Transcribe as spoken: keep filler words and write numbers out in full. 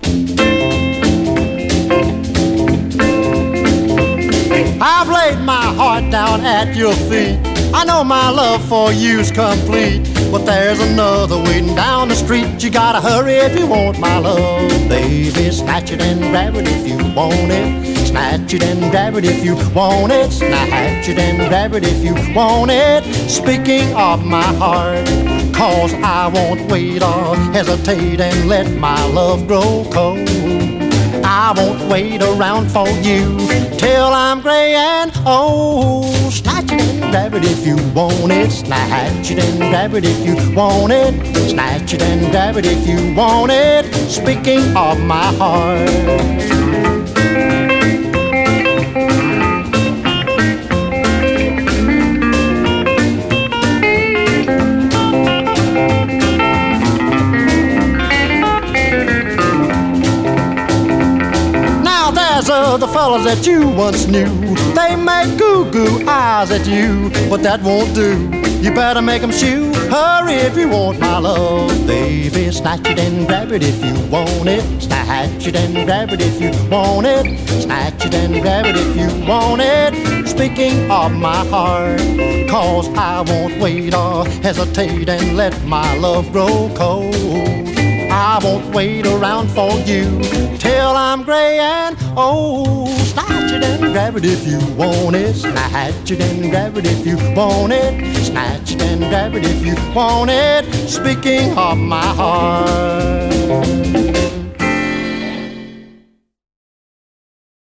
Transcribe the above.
I've laid my heart down at your feet. I know my love for you's complete, but there's another waiting down the street. You gotta hurry if you want my love, baby. Snatch it and grab it if you want it. Snatch it and grab it if you want it. Snatch it and grab it if you want it. Speaking of my heart, cause I won't wait or hesitate and let my love grow cold. I won't wait around for you till I'm gray and old. Snatch it and grab it if you want it. Snatch it and grab it if you want it. Snatch it and grab it if you want it. Speaking of my heart. The fellas that you once knew, they make goo-goo eyes at you, but that won't do. You better make them shoo. Hurry if you want my love, baby. Snatch it and grab it if you want it. Snatch it and grab it if you want it. Snatch it and grab it if you want it. Speaking of my heart, cause I won't wait or hesitate and let my love grow cold. I won't wait around for you till I'm gray and old. Snatch it and grab it if you want it. Snatch it and grab it if you want it. Snatch it and grab it if you want it. Speaking of my heart.